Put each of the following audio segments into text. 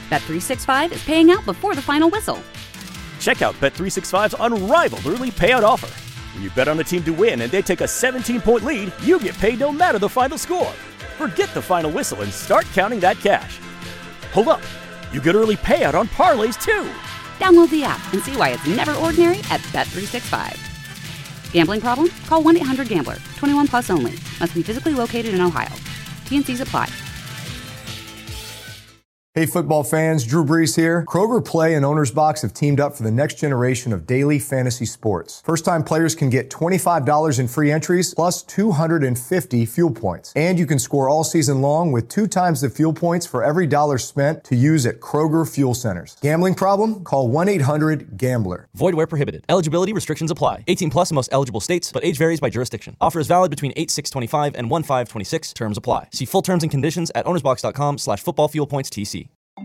Bet365 is paying out before the final whistle. Check out Bet365's unrivaled early payout offer. When you bet on a team to win and they take a 17-point lead, you get paid no matter the final score. Forget the final whistle and start counting that cash. Hold up. You get early payout on parlays, too. Download the app and see why it's never ordinary at Bet365. Gambling problem? Call 1-800-GAMBLER. 21 plus only. Must be physically located in Ohio. T&Cs apply. Hey football fans, Drew Brees here. Kroger Play and Owner's Box have teamed up for the next generation of daily fantasy sports. First-time players can get $25 in free entries plus 250 fuel points. And you can score all season long with 2 times the fuel points for every dollar spent to use at Kroger Fuel Centers. Gambling problem? Call 1-800-GAMBLER. Void where prohibited. Eligibility restrictions apply. 18 plus in most eligible states, but age varies by jurisdiction. Offer is valid between 8/6/25 and 1/5/26. Terms apply. See full terms and conditions at ownersbox.com/footballfuelpointstc.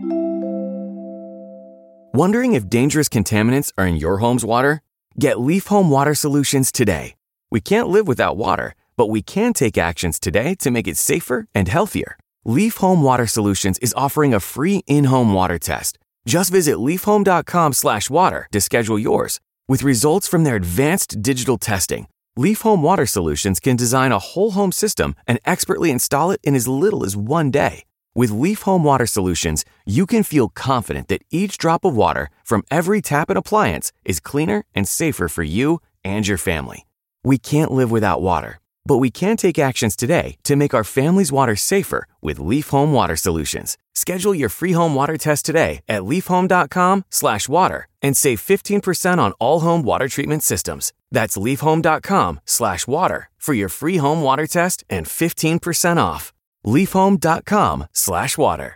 Wondering if dangerous contaminants are in your home's water? Get Leaf Home Water Solutions today. We can't live without water, but we can take actions today to make it safer and healthier. Leaf Home Water Solutions is offering a free in-home water test. Just visit leafhome.com/water to schedule yours. With results from their advanced digital testing, Leaf Home Water Solutions can design a whole home system and expertly install it in as little as 1 day. With Leaf Home Water Solutions, you can feel confident that each drop of water from every tap and appliance is cleaner and safer for you and your family. We can't live without water, but we can take actions today to make our family's water safer with Leaf Home Water Solutions. Schedule your free home water test today at leafhome.com/water and save 15% on all home water treatment systems. That's leafhome.com/water for your free home water test and 15% off. leafhome.com/water.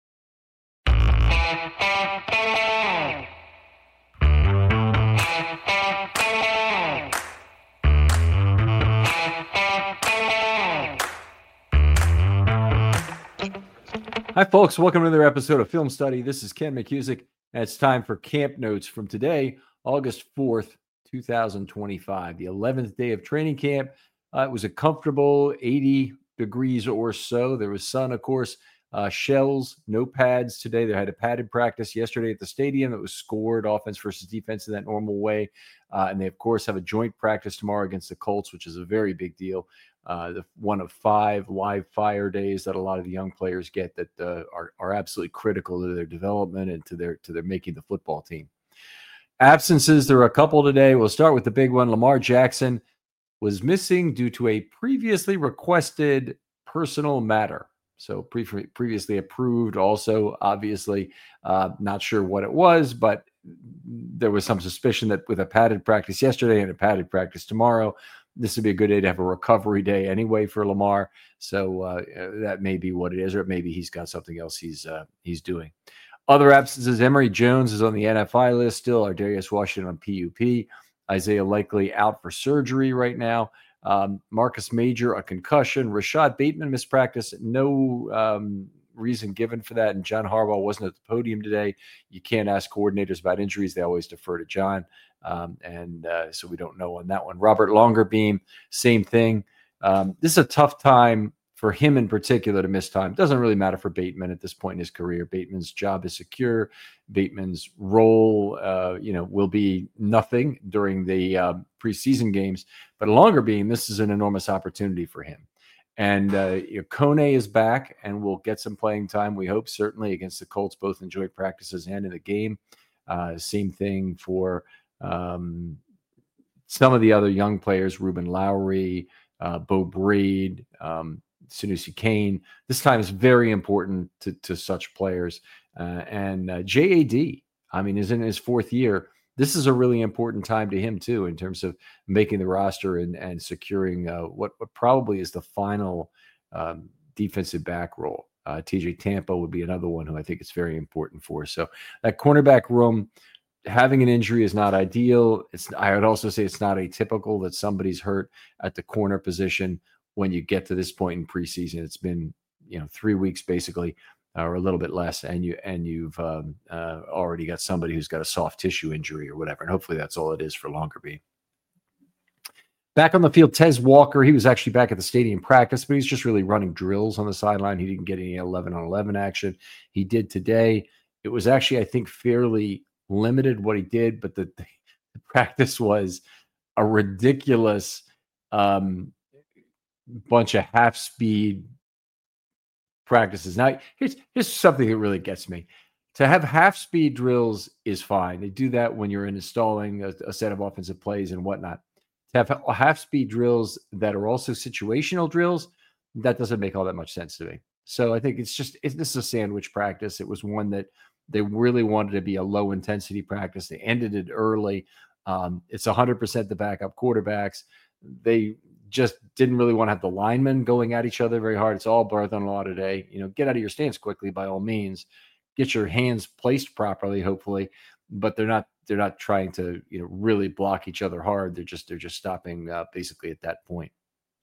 Hi, folks. Welcome to another episode of Film Study. This is Ken McCusick, and it's time for Camp Notes from today, August 4th, 2025, the 11th day of training camp. It was a comfortable 80 degrees or so. There was sun, of course, shells, no pads today. They had a padded practice yesterday at the stadium that was scored offense versus defense in that normal way. And they, of course, have a joint practice tomorrow against the Colts, which is a very big deal. One of 5 live fire days that a lot of the young players get that are absolutely critical to their development and to their making the football team. Absences, there are a couple today. We'll start with the big one. Lamar Jackson was missing due to a previously requested personal matter. So previously approved also, obviously, not sure what it was, but there was some suspicion that with a padded practice yesterday and a padded practice tomorrow, this would be a good day to have a recovery day anyway for Lamar. So that may be what it is, or maybe he's got something else he's doing. Other absences, Emory Jones is on the NFI list still, Ardarius Washington on PUP, Isaiah Likely out for surgery right now. Marcus Major, a concussion. Rashad Bateman missed practice. No reason given for that. And John Harbaugh wasn't at the podium today. You can't ask coordinators about injuries. They always defer to John. So we don't know on that one. Robert Longerbeam, same thing. This is a tough time for him in particular to miss time. Doesn't really matter for Bateman at this point in his career. Bateman's job is secure. Bateman's role, will be nothing during the preseason games. But Longerbeam, this is an enormous opportunity for him. And Kone is back and will get some playing time, we hope, certainly against the Colts, both in joint practices and in the game. Same thing for some of the other young players, Ruben Lowry, Bo Braid, Sanusi Kane. This time is very important to such players. And JAD, is in his 4th year. This is a really important time to him, too, in terms of making the roster and securing what probably is the final defensive back role. TJ Tampa would be another one who I think it's very important for. So that cornerback room, having an injury is not ideal. I would also say it's not atypical that somebody's hurt at the corner position when you get to this point in preseason. It's been 3 weeks basically, or a little bit less, and you've already got somebody who's got a soft tissue injury or whatever, and hopefully that's all it is for Longerbeam. Back on the field, Tez Walker, he was actually back at the stadium practice, but he's just really running drills on the sideline. He didn't get any 11-on-11 action. He did today. It was actually, I think, fairly limited what he did, but the practice was a ridiculous bunch of half-speed practices. Now, here's something that really gets me. To have half-speed drills is fine. They do that when you're installing a set of offensive plays and whatnot. To have half-speed drills that are also situational drills, that doesn't make all that much sense to me. So I think this is a sandwich practice. It was one that they really wanted to be a low-intensity practice. They ended it early. It's 100% the backup quarterbacks. They just didn't really want to have the linemen going at each other very hard. It's all Bartholomew today. Get out of your stance quickly by all means. Get your hands placed properly, hopefully, but they're not trying to really block each other hard. They're just stopping basically at that point.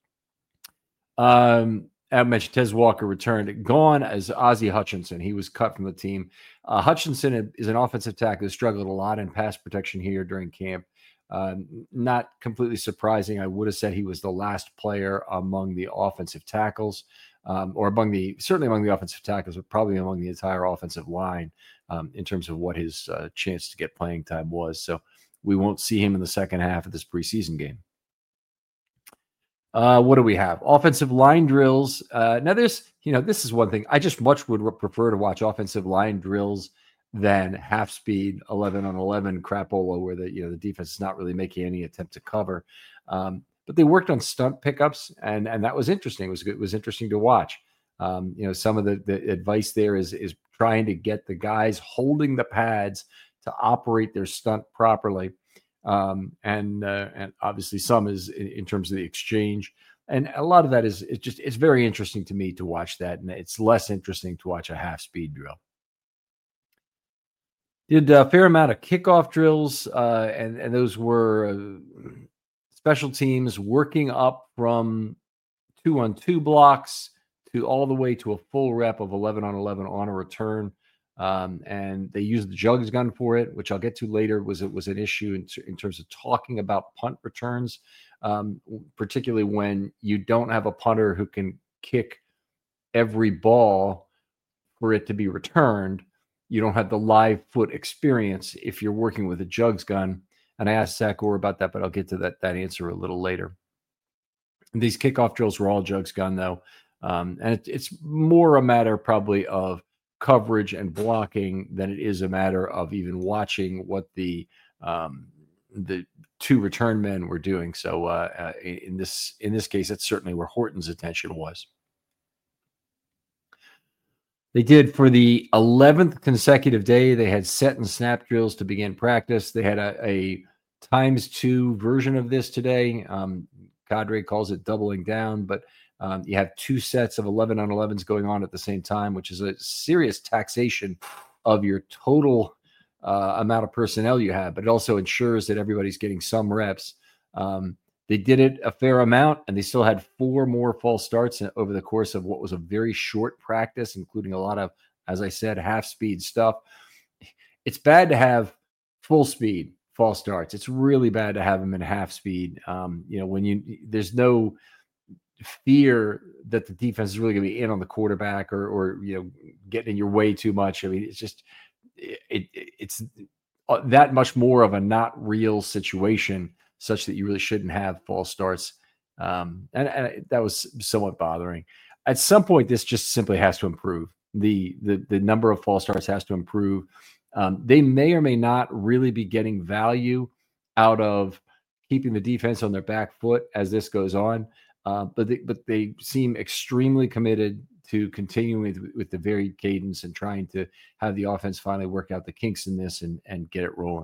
I mentioned Tez Walker returned. Gone as Ozzie Hutchinson. He was cut from the team. Hutchinson is an offensive tackle who struggled a lot in pass protection here during camp. Not completely surprising. I would have said he was the last player among the offensive tackles, or certainly among the offensive tackles, but probably among the entire offensive line in terms of what his chance to get playing time was. So we won't see him in the second half of this preseason game. What do we have? Offensive line drills. Now this is one thing. I just much would prefer to watch offensive line drills than half speed 11 on 11 crapola where the defense is not really making any attempt to cover. But they worked on stunt pickups and that was interesting. It was interesting to watch. Some of the advice there is trying to get the guys holding the pads to operate their stunt properly. And obviously some is in terms of the exchange. And a lot of that it's very interesting to me to watch that. And it's less interesting to watch a half speed drill. Did a fair amount of kickoff drills, and those were special teams working up from 2-on-2 blocks to all the way to a full rep of 11 on 11 on a return. And they used the jugs gun for it, which I'll get to later. Was an issue in terms of talking about punt returns, particularly when you don't have a punter who can kick every ball for it to be returned. You don't have the live foot experience if you're working with a jugs gun. And I asked Zach Orr about that, but I'll get to that answer a little later. These kickoff drills were all jugs gun, though. And it's more a matter probably of coverage and blocking than it is a matter of even watching what the two return men were doing. So in this case, that's certainly where Horton's attention was. They did for the 11th consecutive day. They had set and snap drills to begin practice. They had a ×2 version of this today. Cadre calls it doubling down, but you have two sets of 11 on 11s going on at the same time, which is a serious taxation of your total amount of personnel you have, but it also ensures that everybody's getting some reps. They did it a fair amount, and they still had 4 more false starts over the course of what was a very short practice, including a lot of, as I said, half-speed stuff. It's bad to have full speed false starts. It's really bad to have them in half speed. When there's no fear that the defense is really going to be in on the quarterback or getting in your way too much. I mean, it's just it's that much more of a not real situation, such that you really shouldn't have false starts. And that was somewhat bothering. At some point, this just simply has to improve. The number of false starts has to improve. They may or may not really be getting value out of keeping the defense on their back foot as this goes on. But they seem extremely committed to continuing with the varied cadence and trying to have the offense finally work out the kinks in this and get it rolling.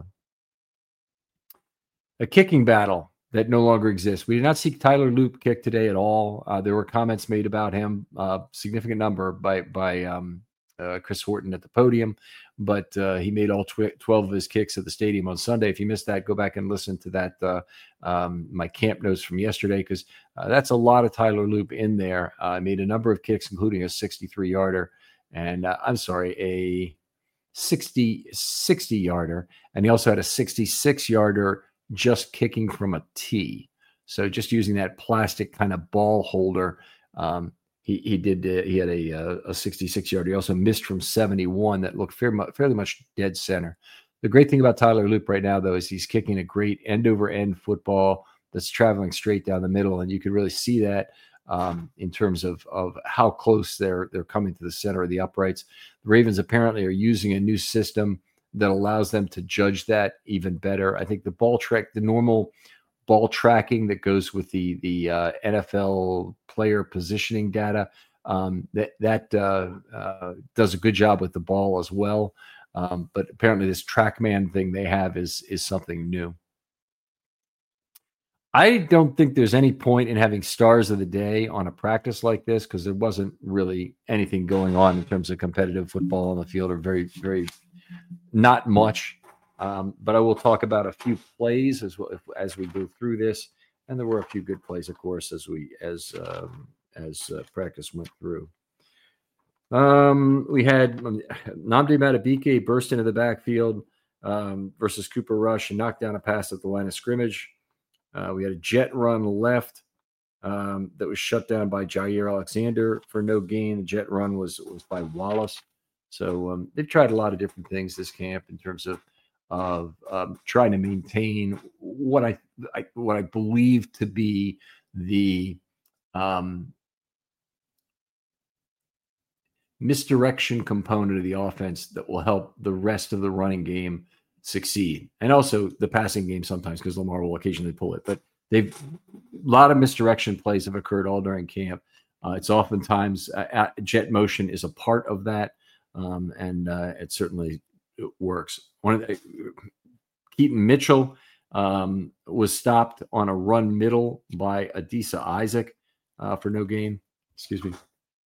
A kicking battle that no longer exists. We did not see Tyler Loop kick today at all. There were comments made about him, significant number by Chris Horton at the podium, but he made all 12 of his kicks at the stadium on Sunday. If you missed that, go back and listen to that, my camp notes from yesterday, because that's a lot of Tyler Loop in there. I made a number of kicks, including a 63-yarder, and a 60-yarder, and he also had a 66-yarder just kicking from a tee. So just using that plastic kind of ball holder. he did. He had a 66-yard. He also missed from 71 that looked fairly much dead center. The great thing about Tyler Loop right now, though, is he's kicking a great end-over-end football that's traveling straight down the middle, and you can really see that in terms of how close they're coming to the center of the uprights. The Ravens apparently are using a new system that allows them to judge that even better. I think the normal ball tracking that goes with the NFL player positioning data, that does a good job with the ball as well. But apparently this TrackMan thing they have is something new. I don't think there's any point in having stars of the day on a practice like this because there wasn't really anything going on in terms of competitive football on the field, or very, very not much. But I will talk about a few plays as we go through this, and there were a few good plays, of course, as practice went through. We had Nnamdi Madubuike burst into the backfield versus Cooper Rush and knocked down a pass at the line of scrimmage. We had a jet run left that was shut down by Jair Alexander for no gain. The jet run was by Wallace. So they've tried a lot of different things this camp in terms of trying to maintain what I believe to be the misdirection component of the offense that will help the rest of the running game succeed, and also the passing game sometimes, because Lamar will occasionally pull it. But a lot of misdirection plays have occurred all during camp. It's oftentimes jet motion is a part of that, and it certainly works. Keaton Mitchell was stopped on a run middle by Adisa Isaac for no gain. Excuse me.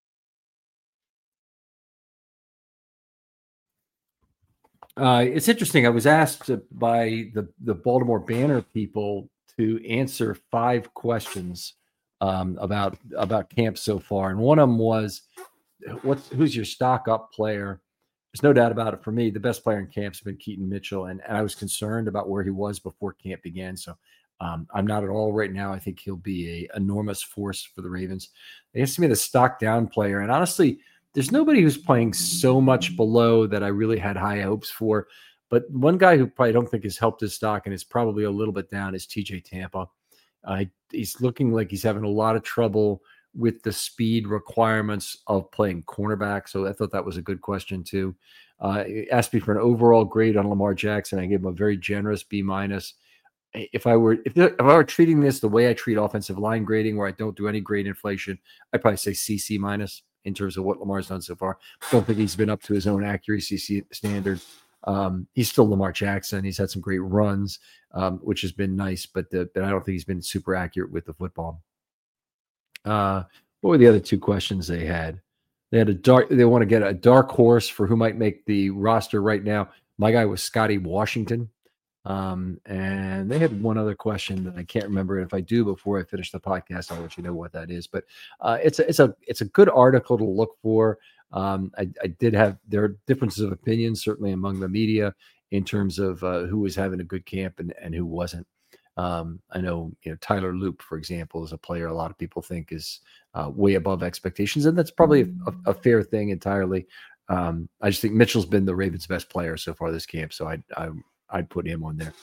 It's interesting. I was asked by the Baltimore Banner people to answer 5 questions about camp so far, and one of them was, who's your stock up player? There's no doubt about it. For me, the best player in camp has been Keaton Mitchell, and I was concerned about where he was before camp began. So I'm not at all right now. I think he'll be an enormous force for the Ravens. He has to be the stock down player, and honestly, there's nobody who's playing so much below that I really had high hopes for. But one guy who probably don't think has helped his stock and is probably a little bit down is TJ Tampa. He's looking like he's having a lot of trouble with the speed requirements of playing cornerback. So I thought that was a good question too. He asked me for an overall grade on Lamar Jackson. I gave him a very generous B-. If I were treating this the way I treat offensive line grading, where I don't do any grade inflation, I'd probably say C-. In terms of what Lamar's done so far. Don't think he's been up to his own accuracy standard. He's still Lamar Jackson. He's had some great runs, which has been nice, but I don't think he's been super accurate with the football. What were the other 2 questions they had? They want to get a dark horse for who might make the roster right now. My guy was Scotty Washington. And they had one other question that I can't remember. If I do before I finish the podcast, I'll let you know what that is. But it's a good article to look for. There are differences of opinion, certainly among the media, in terms of who was having a good camp and who wasn't. I know, Tyler Loop, for example, is a player a lot of people think is way above expectations, and that's probably a fair thing entirely. I just think Mitchell's been the Ravens' best player so far this camp, so I'd put him on there.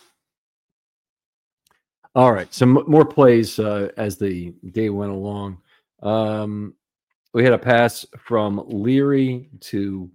All right, some more plays as the day went along. We had a pass from Leary to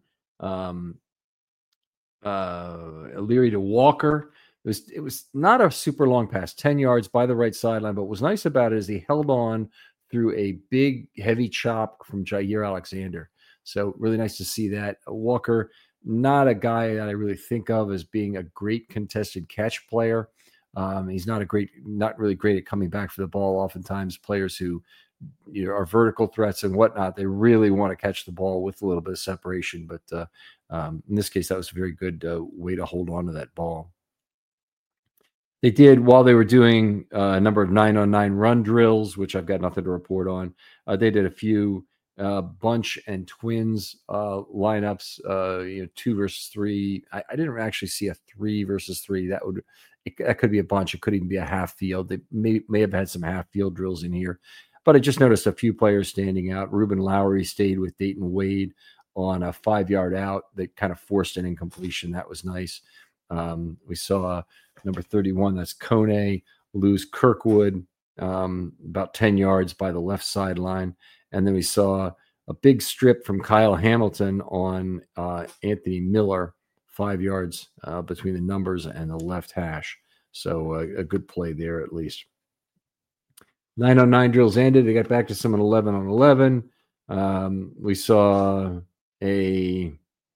Walker. It was not a super long pass, 10 yards by the right sideline, but what was nice about it is he held on through a big, heavy chop from Jair Alexander. So really nice to see that. Walker, not a guy that I really think of as being a great contested catch player. He's not really great at coming back for the ball. Oftentimes players who are vertical threats and whatnot, they really want to catch the ball with a little bit of separation. But in this case, that was a very good way to hold on to that ball. They did, while they were doing a number of 9-on-9 run drills, which I've got nothing to report on, they did a few bunch and twins lineups, 2 versus 3. I didn't actually see a 3 versus 3. That could be a bunch. It could even be a half field. They may have had some half field drills in here. But I just noticed a few players standing out. Ruben Lowry stayed with Dayton Wade on a 5-yard out that kind of forced an incompletion. That was nice. We saw number 31, that's Kone, lose Kirkwood about 10 yards by the left sideline. And then we saw a big strip from Kyle Hamilton on Anthony Miller, 5 yards between the numbers and the left hash. So a good play there at least. 9-on-9 drills ended. They got back to some 11-on-11. We saw a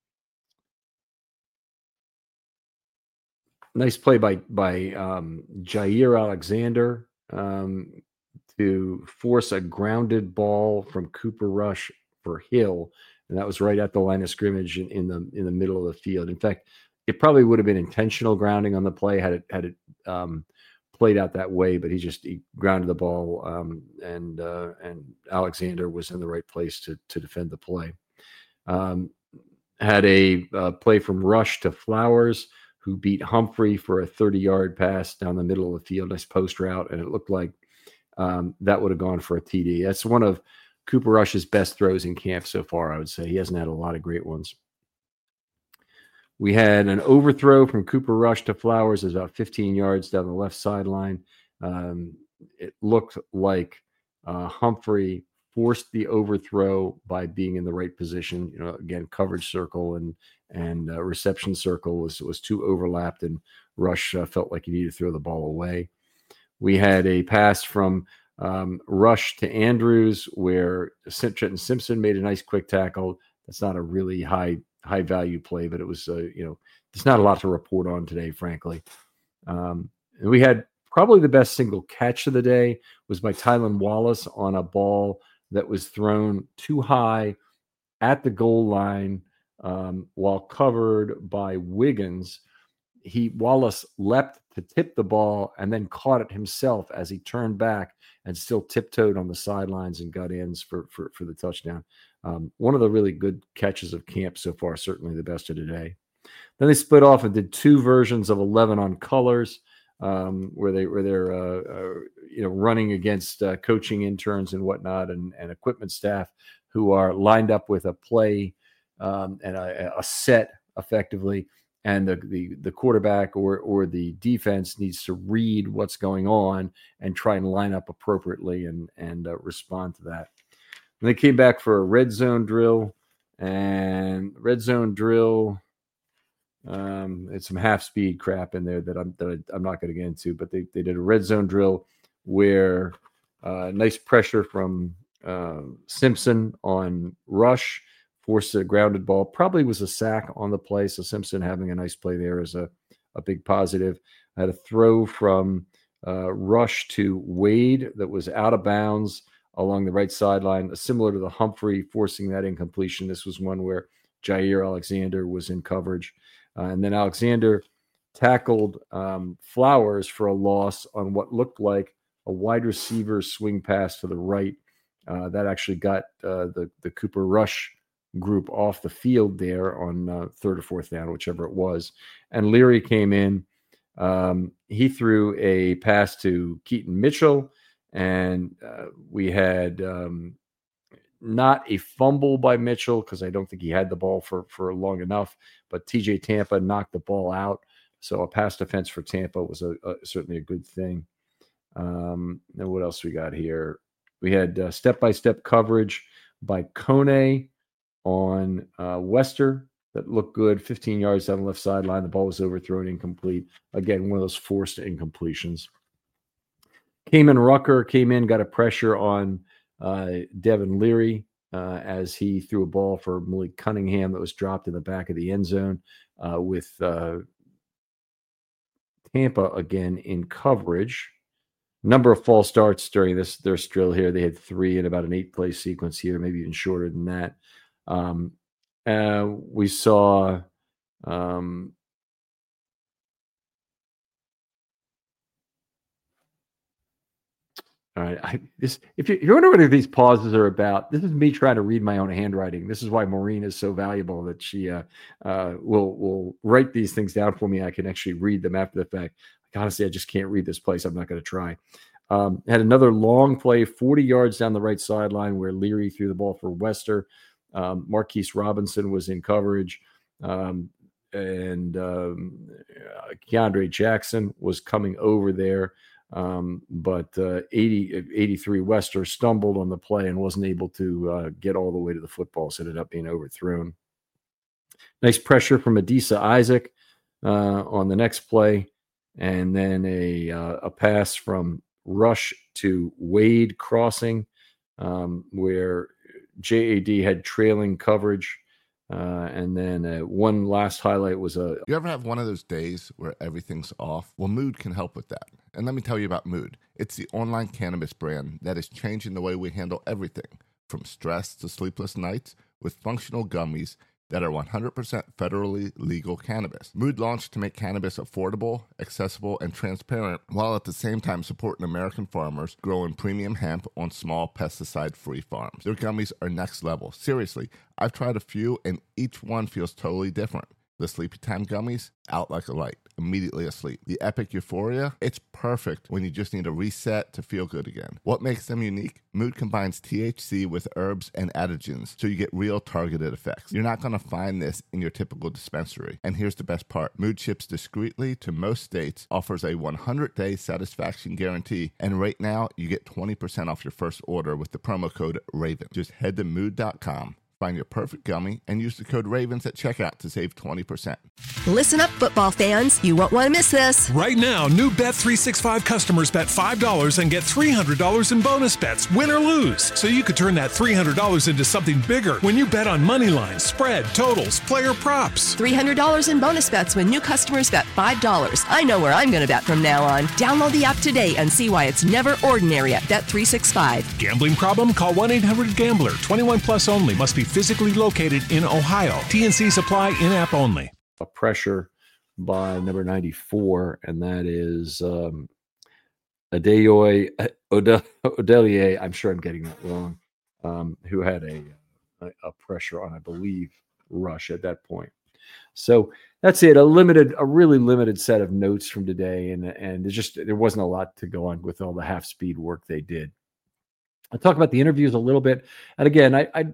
nice play by Jair Alexander to force a grounded ball from Cooper Rush for Hill, and that was right at the line of scrimmage in the middle of the field. In fact, it probably would have been intentional grounding on the play had it played out that way, but he grounded the ball, and Alexander was in the right place to defend the play. Had a play from Rush to Flowers, who beat Humphrey for a 30-yard pass down the middle of the field, nice post route, and it looked like that would have gone for a TD. That's one of Cooper Rush's best throws in camp so far, I would say. He hasn't had a lot of great ones. We had an overthrow from Cooper Rush to Flowers, about 15 yards down the left sideline. It looked like Humphrey forced the overthrow by being in the right position. Again, coverage circle and reception circle was too overlapped, and Rush felt like he needed to throw the ball away. We had a pass from Rush to Andrews where Trenton Simpson made a nice quick tackle. That's not a really high value play, but it was, there's not a lot to report on today, frankly. And we had probably the best single catch of the day was by Tylan Wallace on a ball that was thrown too high at the goal line while covered by Wiggins. Wallace leapt to tip the ball and then caught it himself as he turned back and still tiptoed on the sidelines and got ends for the touchdown. One of the really good catches of camp so far, certainly the best of today. Then they split off and did two versions of 11 on colors, where they're running against coaching interns and whatnot and equipment staff who are lined up with a play and a set effectively. And the quarterback or the defense needs to read what's going on and try and line up appropriately and respond to that. And they came back for a red zone drill, and it's some half speed crap in there that I'm not going to get into. But they did a red zone drill where nice pressure from Simpson on Rush. Forced a grounded ball, probably was a sack on the play. So Simpson having a nice play there is a big positive. I had a throw from Rush to Wade that was out of bounds along the right sideline, similar to the Humphrey forcing that incompletion. This was one where Jair Alexander was in coverage. And then Alexander tackled Flowers for a loss on what looked like a wide receiver swing pass to the right. That actually got the Cooper Rush group off the field there on third or fourth down, whichever it was. And Leary came in. He threw a pass to Keaton Mitchell, and we had not a fumble by Mitchell because I don't think he had the ball for long enough, but TJ Tampa knocked the ball out. So a pass defense for Tampa was certainly a good thing. Now what else we got here? We had step-by-step coverage by Kone on Wester that looked good, 15 yards down the left sideline. The ball was overthrown, incomplete. Again, one of those forced incompletions. Kamen Rucker came in, got a pressure on Devin Leary as he threw a ball for Malik Cunningham that was dropped in the back of the end zone with Tampa again in coverage. Number of false starts during their drill here. They had 3 in about an 8-play sequence here, maybe even shorter than that. We saw all right. If you're wondering what these pauses are about, this is me trying to read my own handwriting. This is why Maureen is so valuable, that she will write these things down for me. I can actually read them after the fact. Honestly, I just can't read this place. I'm not going to try. Had another long play, 40 yards down the right sideline where Leary threw the ball for Wester. Marquise Robinson was in coverage. And Keandre Jackson was coming over there. But 83 Wester stumbled on the play and wasn't able to get all the way to the football, so it ended up being overthrown. Nice pressure from Adisa Isaac on the next play, and then a pass from Rush to Wade crossing, where JAD had trailing coverage. And then one last highlight was You ever have one of those days where everything's off? Well, Mood can help with that. And let me tell you about Mood. It's the online cannabis brand that is changing the way we handle everything, from stress to sleepless nights, with functional gummies that are 100% federally legal cannabis. Mood launched to make cannabis affordable, accessible, and transparent, while at the same time supporting American farmers growing premium hemp on small pesticide-free farms. Their gummies are next level. Seriously, I've tried a few, and each one feels totally different. The Sleepy Time gummies, out like a light, immediately asleep. The Epic Euphoria, it's perfect when you just need a reset to feel good again. What makes them unique? Mood combines THC with herbs and adaptogens, so you get real targeted effects. You're not going to find this in your typical dispensary. And here's the best part. Mood ships discreetly to most states, offers a 100-day satisfaction guarantee, and right now you get 20% off your first order with the promo code RAVEN. Just head to mood.com. Find your perfect gummy and use the code RAVENS at checkout to save 20%. Listen up, football fans. You won't want to miss this. Right now, new Bet365 customers bet $5 and get $300 in bonus bets, win or lose. So you could turn that $300 into something bigger when you bet on money lines, spread, totals, player props. $300 in bonus bets when new customers bet $5. I know where I'm going to bet from now on. Download the app today and see why it's never ordinary at Bet365. Gambling problem? Call 1-800-GAMBLER. 21 plus only. Must be physically located in Ohio. TNCs apply, in-app only. A pressure by number 94, and that is Adeoye Odelier. I'm sure I'm getting that wrong. Who had a pressure on, I believe, Rush at that point. So that's it. A really limited set of notes from today, and there wasn't a lot to go on with all the half-speed work they did. I'll talk about the interviews a little bit, and again,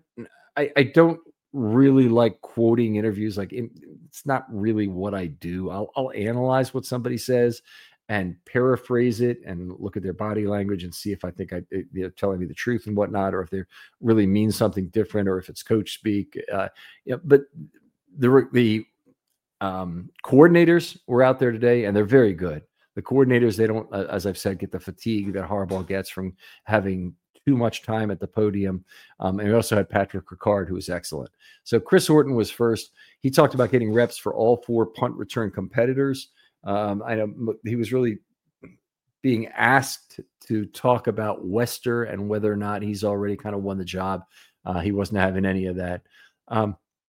I don't really like quoting interviews. Like it's not really what I do. I'll analyze what somebody says and paraphrase it and look at their body language and see if I think they're telling me the truth and whatnot, or if they really mean something different, or if it's coach speak. But the coordinators were out there today, and they're very good. The coordinators, they don't, as I've said, get the fatigue that Harbaugh gets from having too much time at the podium. And we also had Patrick Ricard, who was excellent. So Chris Horton was first. He talked about getting reps for all four punt return competitors. I know he was really being asked to talk about Wester and whether or not he's already kind of won the job. He wasn't having any of that. I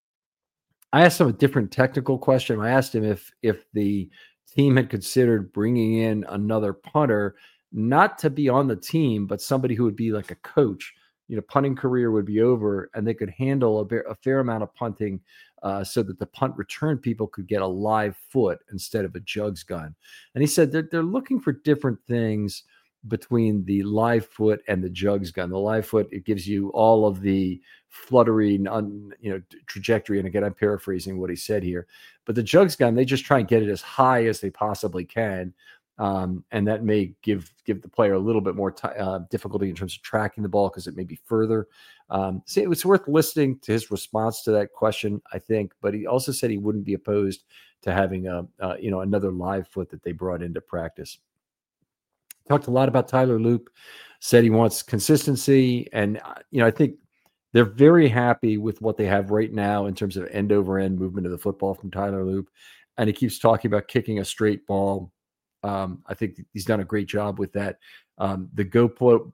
asked him a different technical question. I asked him if the team had considered bringing in another punter, not to be on the team, but somebody who would be like a coach. Punting career would be over, and they could handle a fair amount of punting so that the punt return people could get a live foot instead of a jugs gun. And he said they're looking for different things between the live foot and the jugs gun. The live foot, it gives you all of the fluttering, trajectory. And again, I'm paraphrasing what he said here. But the jugs gun, they just try and get it as high as they possibly can. And that may give the player a little bit more difficulty in terms of tracking the ball because it may be further. So it was worth listening to his response to that question, I think. But he also said he wouldn't be opposed to having another live foot that they brought into practice. Talked a lot about Tyler Loop. Said he wants consistency, and I think they're very happy with what they have right now in terms of end over end movement of the football from Tyler Loop. And he keeps talking about kicking a straight ball. I think he's done a great job with that. The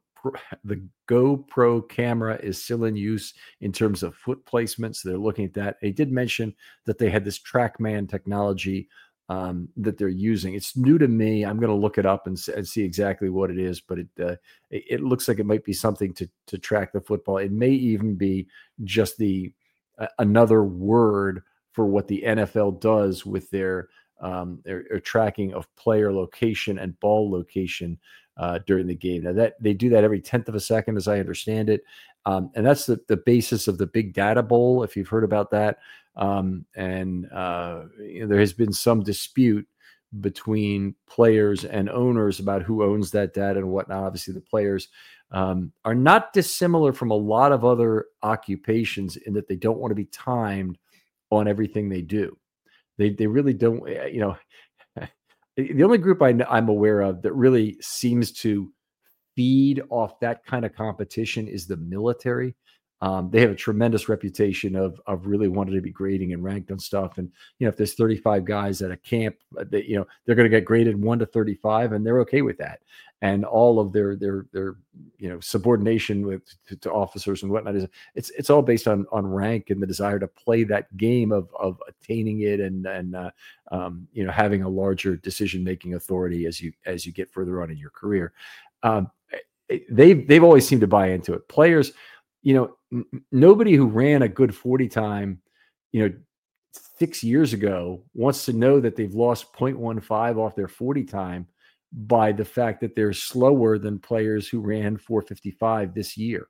GoPro camera is still in use in terms of foot placement, so they're looking at that. He did mention that they had this TrackMan technology that they're using. It's new to me. I'm going to look it up and see exactly what it is, but it looks like it might be something to track the football. It may even be just another word for what the NFL does with their tracking of player location and ball location during the game. Now that they do that every 10th of a second, as I understand it. And that's the basis of the Big Data Bowl, if you've heard about that. There has been some dispute between players and owners about who owns that data and whatnot. Obviously, the players are not dissimilar from a lot of other occupations in that they don't want to be timed on everything they do. They really don't, the only group I'm aware of that really seems to feed off that kind of competition is the military. They have a tremendous reputation of really wanting to be grading and ranked on stuff. And, if there's 35 guys at a camp, they're going to get graded 1 to 35 and they're okay with that. And all of their subordination to officers and whatnot it's all based on rank and the desire to play that game of attaining it and having a larger decision-making authority as you get further on in your career. They've always seemed to buy into it. Players, nobody who ran a good 40 time, 6 years ago wants to know that they've lost 0.15 off their 40 time by the fact that they're slower than players who ran 4:55 this year.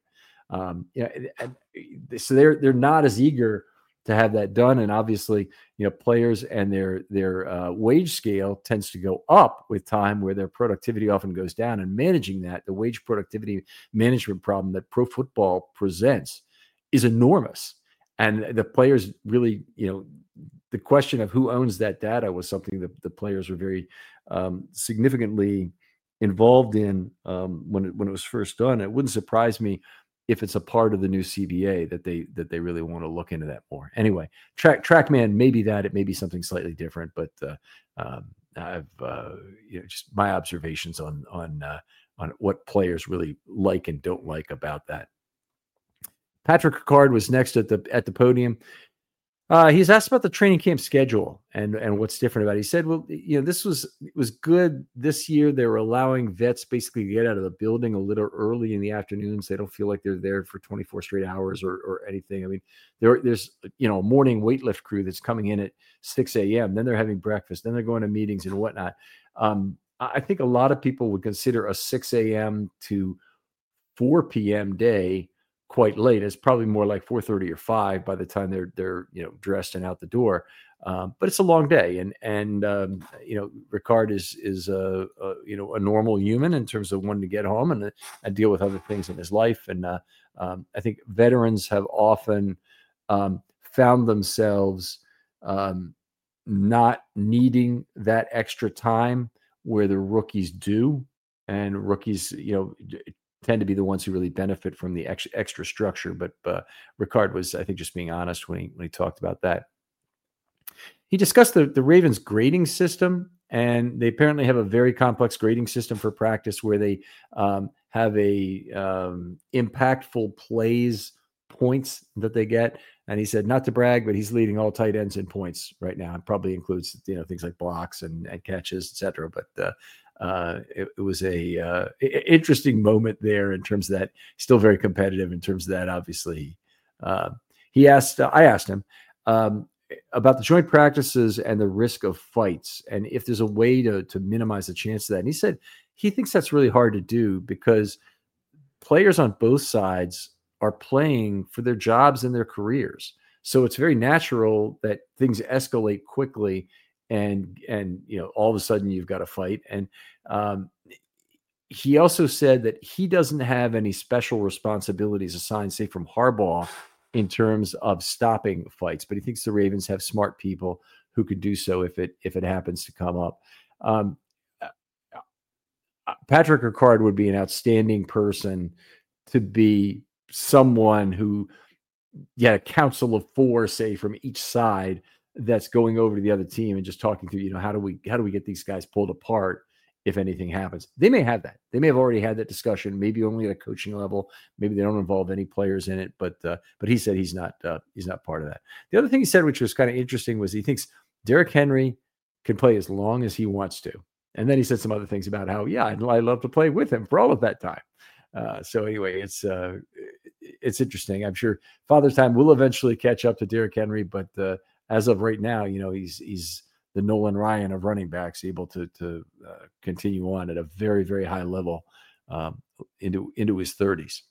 So they're not as eager to have that done. And obviously, players and their wage scale tends to go up with time, where their productivity often goes down. And managing that, the wage productivity management problem that pro football presents is enormous. And the players really, the question of who owns that data was something that the players were very significantly involved in when it was first done. It wouldn't surprise me if it's a part of the new CBA that they really want to look into that more. Anyway, TrackMan may be that, it may be something slightly different, but I've just my observations on what players really like and don't like about that. Patrick Ricard was next at the podium. He's asked about the training camp schedule and what's different about it. He said, well, this was good this year. They were allowing vets basically to get out of the building a little early in the afternoons. They don't feel like they're there for 24 straight hours or anything. I mean, there's a morning weightlift crew that's coming in at 6 a.m. Then they're having breakfast. Then they're going to meetings and whatnot. I think a lot of people would consider a 6 a.m. to 4 p.m. day quite late. It's probably more like 4:30 or 5 by the time they're dressed and out the door. But it's a long day, and Ricard is a normal human in terms of wanting to get home and deal with other things in his life. And I think veterans have often found themselves not needing that extra time where the rookies do, and rookies tend to be the ones who really benefit from the extra structure. But Ricard was, I think, just being honest when he talked about that. He discussed the Ravens grading system, and they apparently have a very complex grading system for practice where they have a impactful plays points that they get. And he said, not to brag, but he's leading all tight ends in points right now. It probably includes things like blocks and catches, etc. But it was a interesting moment there in terms of that. Still very competitive in terms of that. Obviously, I asked him about the joint practices and the risk of fights, and if there's a way to minimize the chance of that. And he said he thinks that's really hard to do because players on both sides are playing for their jobs and their careers. So it's very natural that things escalate quickly and all of a sudden you've got a fight. And he also said that he doesn't have any special responsibilities assigned, say, from Harbaugh in terms of stopping fights, but he thinks the Ravens have smart people who could do so if it happens to come up. Patrick Ricard would be an outstanding person to be someone who a council of 4, say, from each side that's going over to the other team and just talking through, how do we get these guys pulled apart if anything happens. They may have that. They may have already had that discussion, maybe only at a coaching level. Maybe they don't involve any players in it, but he said he's not part of that. The other thing he said, which was kind of interesting, was he thinks Derrick Henry can play as long as he wants to. And then he said some other things about how, I'd love to play with him for all of that time. So anyway, it's interesting. I'm sure Father Time will eventually catch up to Derrick Henry, but as of right now, he's Nolan Ryan of running backs, able to continue on at a very, very high level into his 30s.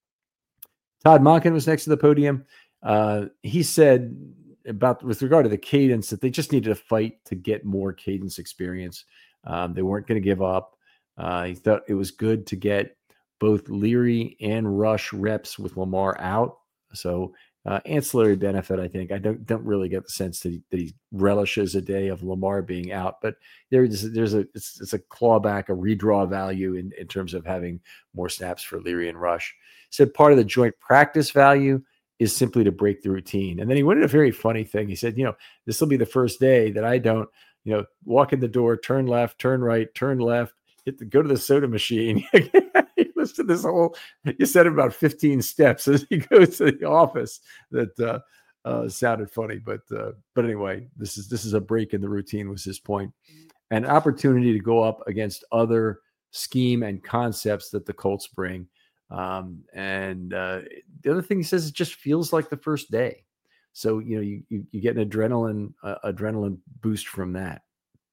Todd Monken was next to the podium. He said with regard to the cadence that they just needed to fight to get more cadence experience. They weren't going to give up. He thought it was good to get both Leary and Rush reps with Lamar out. So ancillary benefit, I think. I don't really get the sense that he relishes a day of Lamar being out, but it's a clawback, a redraw value in terms of having more snaps for Leary and Rush. Said part of the joint practice value is simply to break the routine. And then he went into a very funny thing. He said, this will be the first day that I don't, walk in the door, turn left, turn right, turn left, go to the soda machine. He listed this whole, you said about 15 steps as he goes to the office. That sounded funny, but anyway, this is a break in the routine was his point. An opportunity to go up against other scheme and concepts that the Colts bring. The other thing he says, it just feels like the first day. So, you get an adrenaline boost from that.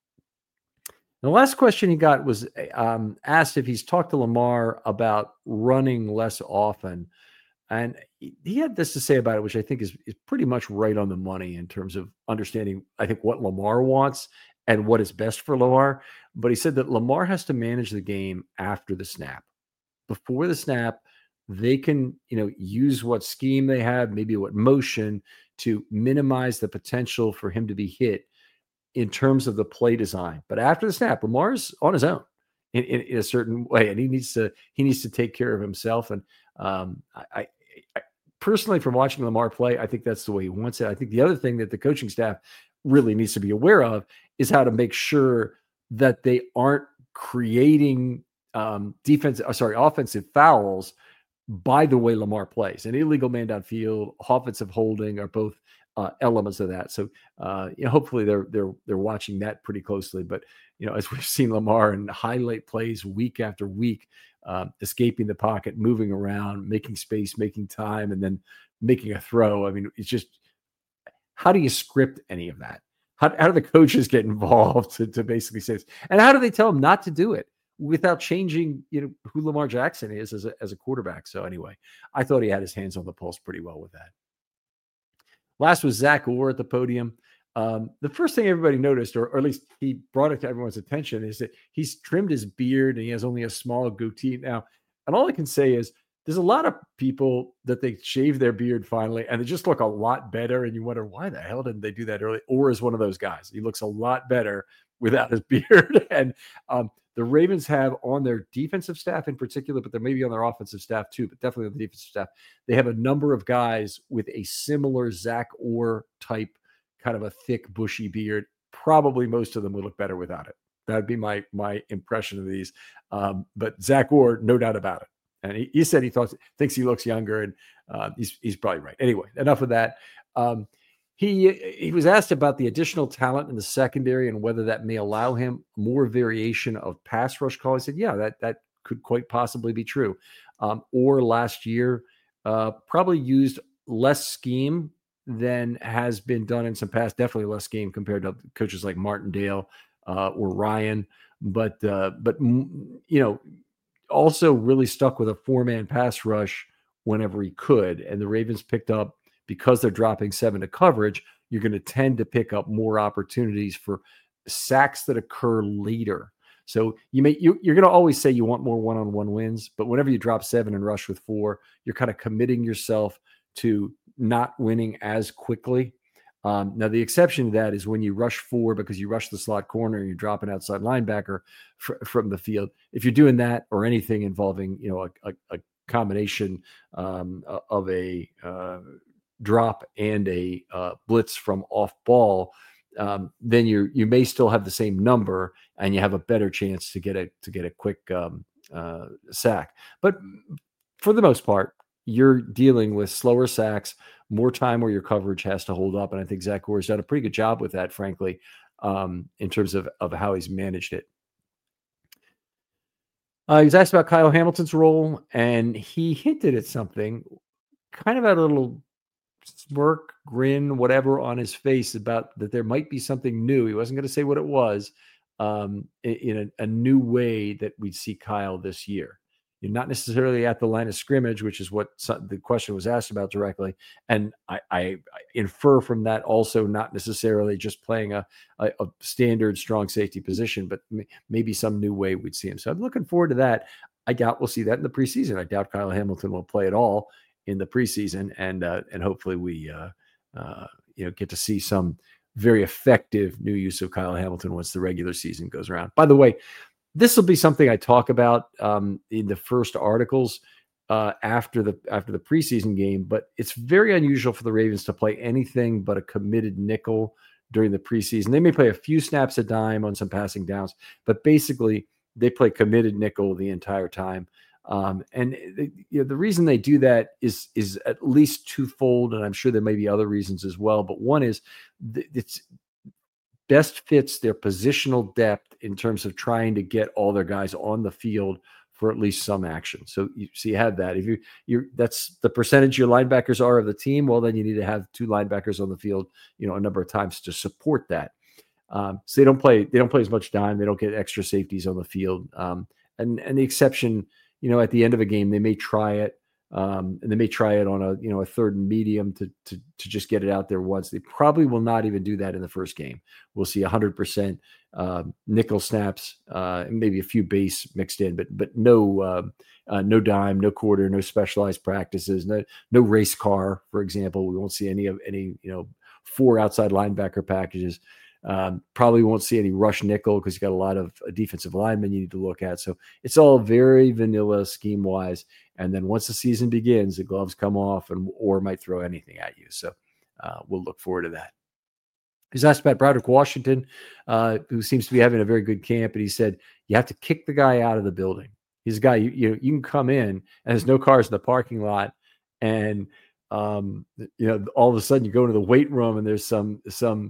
The last question he got was asked if he's talked to Lamar about running less often. And he had this to say about it, which I think is pretty much right on the money in terms of understanding, I think, what Lamar wants and what is best for Lamar. But he said that Lamar has to manage the game after the snap. Before the snap, they can, use what scheme they have, maybe what motion to minimize the potential for him to be hit in terms of the play design. But after the snap, Lamar's on his own in a certain way, and he needs to take care of himself. And I personally, from watching Lamar play, I think that's the way he wants it. I think the other thing that the coaching staff really needs to be aware of is how to make sure that they aren't creating offensive fouls by the way Lamar plays. An illegal man downfield, offensive holding are both elements of that. So hopefully they're watching that pretty closely. But as we've seen Lamar in highlight plays week after week, escaping the pocket, moving around, making space, making time, and then making a throw. I mean, it's just, how do you script any of that? How do the coaches get involved to basically say this? And how do they tell them not to do it without changing, who Lamar Jackson is as a quarterback? So anyway, I thought he had his hands on the pulse pretty well with that. Last was Zach Orr at the podium. The first thing everybody noticed, or at least he brought it to everyone's attention, is that he's trimmed his beard and he has only a small goatee now. And all I can say is there's a lot of people that they shave their beard finally and they just look a lot better. And you wonder, why the hell didn't they do that early? Orr is one of those guys. He looks a lot better without his beard. And the Ravens have on their defensive staff in particular, but they're maybe on their offensive staff too, but definitely on the defensive staff, they have a number of guys with a similar Zach Orr type, kind of a thick, bushy beard. Probably most of them would look better without it. That'd be my impression of these. But Zach Orr, no doubt about it. And he said he thinks he looks younger, and he's probably right. Anyway, enough of that. He was asked about the additional talent in the secondary and whether that may allow him more variation of pass rush call. He said, yeah, that could quite possibly be true. Or last year, probably used less scheme than has been done in some past, definitely less scheme compared to coaches like Martindale or Ryan. But also really stuck with a 4-man pass rush whenever he could. And the Ravens picked up, because they're dropping 7 to coverage, you're going to tend to pick up more opportunities for sacks that occur later. So you're going to always say you want more one-on-one wins, but whenever you drop 7 and rush with 4, you're kind of committing yourself to not winning as quickly. Now, the exception to that is when you rush 4 because you rush the slot corner and you drop an outside linebacker from the field. If you're doing that or anything involving, a combination of a drop and a blitz from off ball, then you may still have the same number and you have a better chance to get a quick sack. But for the most part, you're dealing with slower sacks, more time where your coverage has to hold up. And I think Zach Orr has done a pretty good job with that, frankly, in terms of how he's managed it. He was asked about Kyle Hamilton's role, and he hinted at something, kind of a little smirk, grin, whatever on his face about that there might be something new. He wasn't going to say what it was, in a new way that we'd see Kyle this year. You're not necessarily at the line of scrimmage, which is what the question was asked about directly. And I infer from that also not necessarily just playing a standard strong safety position, but maybe some new way we'd see him. So I'm looking forward to that. I doubt we'll see that in the preseason. I doubt Kyle Hamilton will play at all in the preseason, and hopefully we get to see some very effective new use of Kyle Hamilton once the regular season goes around. By the way, this will be something I talk about in the first articles after the preseason game, but it's very unusual for the Ravens to play anything but a committed nickel during the preseason. They may play a few snaps a dime on some passing downs, but basically they play committed nickel the entire time. The reason they do that is at least twofold, and I'm sure there may be other reasons as well. But one is it's best fits their positional depth in terms of trying to get all their guys on the field for at least some action. So you have that. If that's the percentage your linebackers are of the team, well, then you need to have two linebackers on the field, a number of times to support that. So they don't play as much dime. They don't get extra safeties on the field. And the exception, at the end of a game, they may try it. And they may try it on a third and medium to just get it out there once. They probably will not even do that in the first game. We'll see 100% nickel snaps, and maybe a few base mixed in, but no dime, no quarter, no specialized practices, no race car, for example. We won't see any 4 outside linebacker packages. Probably won't see any rush nickel because you got a lot of defensive linemen you need to look at. So it's all very vanilla scheme wise. And then once the season begins, the gloves come off or might throw anything at you. So we'll look forward to that. He's asked about Broderick Washington, who seems to be having a very good camp. And he said, you have to kick the guy out of the building. He's a guy, you can come in and there's no cars in the parking lot. And, all of a sudden you go into the weight room and there's some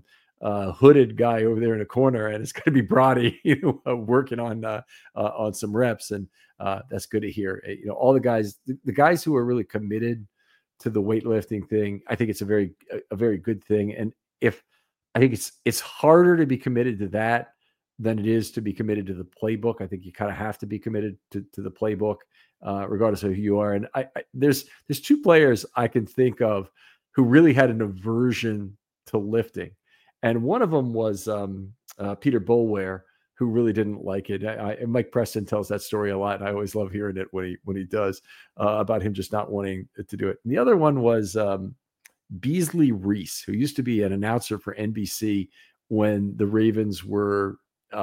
hooded guy over there in a corner, and it's going to be Brody, working on some reps, and that's good to hear. All the guys who are really committed to the weightlifting thing, I think it's a very good thing. And I think it's harder to be committed to that than it is to be committed to the playbook. I think you kind of have to be committed to the playbook, regardless of who you are. And there's 2 players I can think of who really had an aversion to lifting. And one of them was Peter Boulware, who really didn't like it. And Mike Preston tells that story a lot, and I always love hearing it when he does, about him just not wanting to do it. And the other one was Beasley Reese, who used to be an announcer for NBC when the Ravens were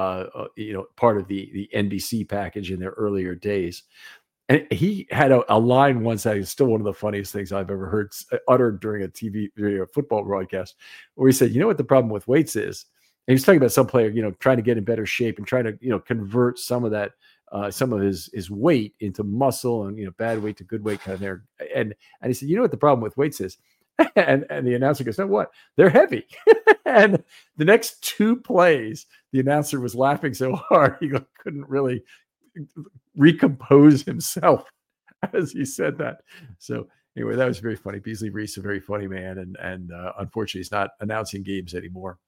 part of the NBC package in their earlier days. And he had a line once that is still one of the funniest things I've ever heard uttered during a football broadcast, where he said, what the problem with weights is? And he was talking about some player, trying to get in better shape and trying to, convert some of that, some of his weight into muscle and, bad weight to good weight kind of there. And he said, what the problem with weights is? And the announcer goes, no, what? They're heavy. And the next 2 plays, the announcer was laughing so hard, he couldn't really recompose himself as he said that. So anyway, that was very funny. Beasley Reese, a very funny man, and unfortunately he's not announcing games anymore.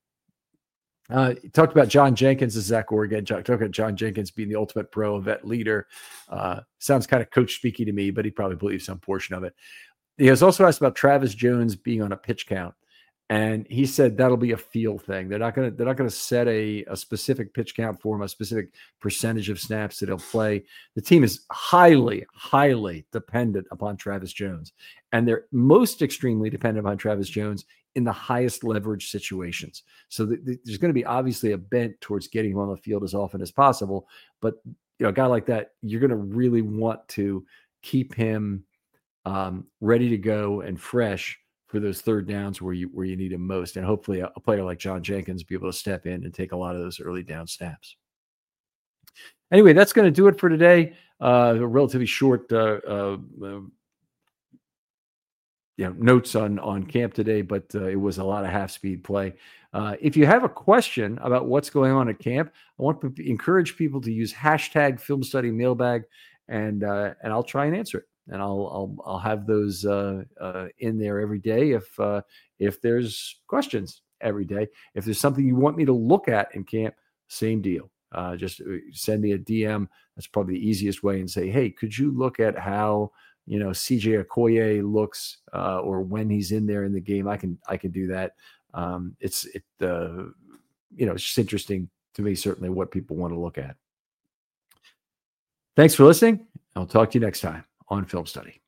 He talked about John Jenkins. This is Zach Oregon. Talked about John Jenkins being the ultimate pro vet leader. Sounds kind of coach speaky to me, but he probably believes some portion of it. He was also asked about Travis Jones being on a pitch count. And he said that'll be a feel thing. They're not going to set a specific pitch count for him, a specific percentage of snaps that he'll play. The team is highly, highly dependent upon Travis Jones, and they're most extremely dependent upon Travis Jones in the highest leverage situations. So there's going to be obviously a bent towards getting him on the field as often as possible. But a guy like that, you're going to really want to keep him ready to go and fresh for those third downs where you need him most. And hopefully a player like John Jenkins be able to step in and take a lot of those early down snaps. Anyway, that's going to do it for today. A relatively short notes on camp today, but it was a lot of half-speed play. If you have a question about what's going on at camp, I want to encourage people to use #FilmStudyMailbag, and I'll try and answer it. and I'll have those in there every day if there's questions every day. If there's something you want me to look at in camp, same deal. Just send me a DM. That's probably the easiest way, and say, hey, could you look at how CJ Okoye looks, or when he's in there in the game? I can do that. It's just interesting to me, certainly, what people want to look at. Thanks for listening. I'll talk to you next time on Film Study.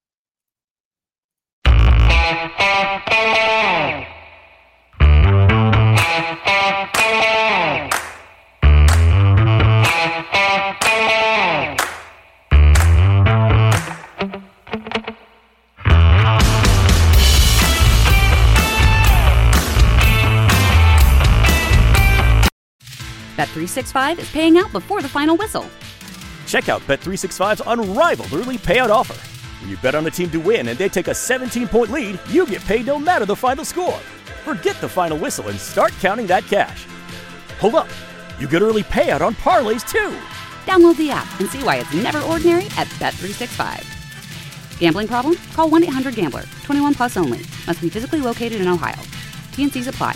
Bet365 is paying out before the final whistle. Check out Bet365's unrivaled early payout offer. When you bet on a team to win and they take a 17-point lead, you get paid no matter the final score. Forget the final whistle and start counting that cash. Hold up. You get early payout on parlays too. Download the app and see why it's never ordinary at Bet365. Gambling problem? Call 1-800-GAMBLER. 21 plus only. Must be physically located in Ohio. T&Cs apply.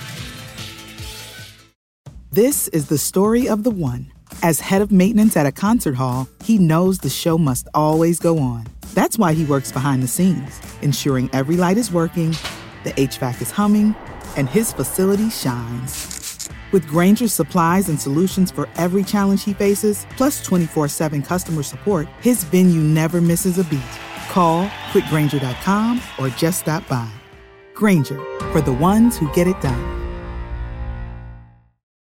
This is the story of the one. As head of maintenance at a concert hall, he knows the show must always go on. That's why he works behind the scenes, ensuring every light is working, the HVAC is humming, and his facility shines. With Grainger's supplies and solutions for every challenge he faces, plus 24/7 customer support, his venue never misses a beat. Call quickgrainger.com or just stop by. Grainger, for the ones who get it done.